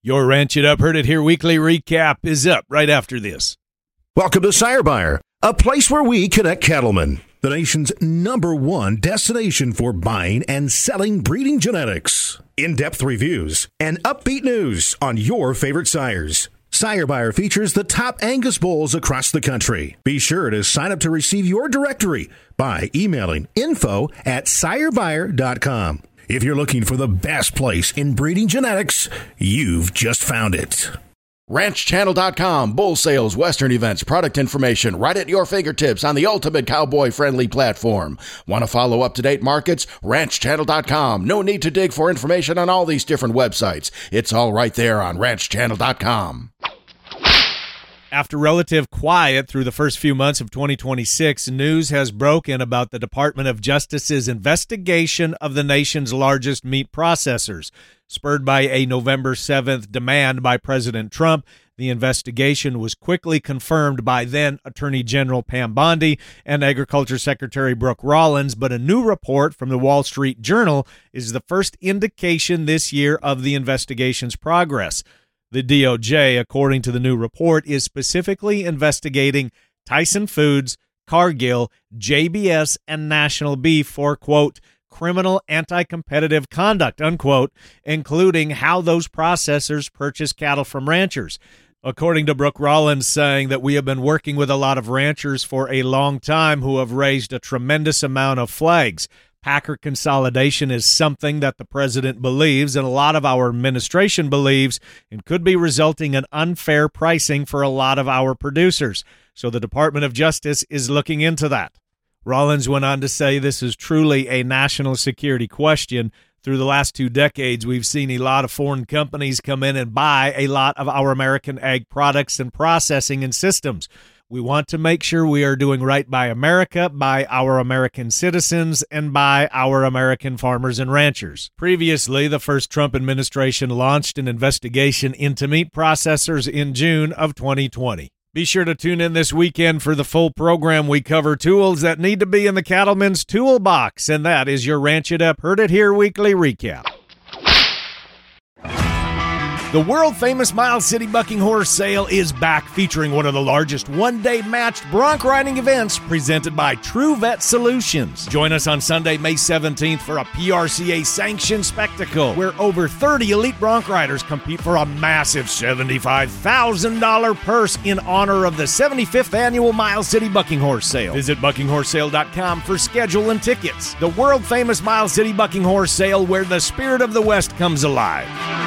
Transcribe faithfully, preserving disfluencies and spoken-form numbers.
Your Ranch It Up, Heard It Here weekly recap is up right after this. Welcome to Sire Buyer, a place where we connect cattlemen. The nation's number one destination for buying and selling breeding genetics. In-depth reviews and upbeat news on your favorite sires. Sire Buyer features the top Angus bulls across the country. Be sure to sign up to receive your directory by emailing info at sire buyer dot com. If you're looking for the best place in breeding genetics, you've just found it. ranch channel dot com, bull sales, western events, product information, right at your fingertips on the ultimate cowboy-friendly platform. Want to follow up-to-date markets? ranch channel dot com. No need to dig for information on all these different websites. It's all right there on ranch channel dot com. After relative quiet through the first few months of twenty twenty-six, news has broken about the Department of Justice's investigation of the nation's largest meat processors. Spurred by a November seventh demand by President Trump, the investigation was quickly confirmed by then Attorney General Pam Bondi and Agriculture Secretary Brooke Rollins, but a new report from the Wall Street Journal is the first indication this year of the investigation's progress. The D O J, according to the new report, is specifically investigating Tyson Foods, Cargill, J B S, and National Beef for, quote, criminal anti-competitive conduct, unquote, including how those processors purchase cattle from ranchers. According to Brooke Rollins, saying that we have been working with a lot of ranchers for a long time who have raised a tremendous amount of flags. Packer consolidation is something that the president believes and a lot of our administration believes and could be resulting in unfair pricing for a lot of our producers. So the Department of Justice is looking into that. Rollins went on to say this is truly a national security question. Through the last two decades, we've seen a lot of foreign companies come in and buy a lot of our American ag products and processing and systems. We want to make sure we are doing right by America, by our American citizens, and by our American farmers and ranchers. Previously, the first Trump administration launched an investigation into meat processors in June of twenty twenty. Be sure to tune in this weekend for the full program. We cover tools that need to be in the cattleman's toolbox, and that is your Ranch It Up, Heard It Here weekly recap. The world-famous Miles City Bucking Horse Sale is back, featuring one of the largest one-day matched bronc riding events presented by True Vet Solutions. Join us on Sunday, May seventeenth for a P R C A-sanctioned spectacle where over thirty elite bronc riders compete for a massive seventy-five thousand dollars purse in honor of the seventy-fifth annual Miles City Bucking Horse Sale. Visit bucking horse sale dot com for schedule and tickets. The world-famous Miles City Bucking Horse Sale, where the spirit of the West comes alive.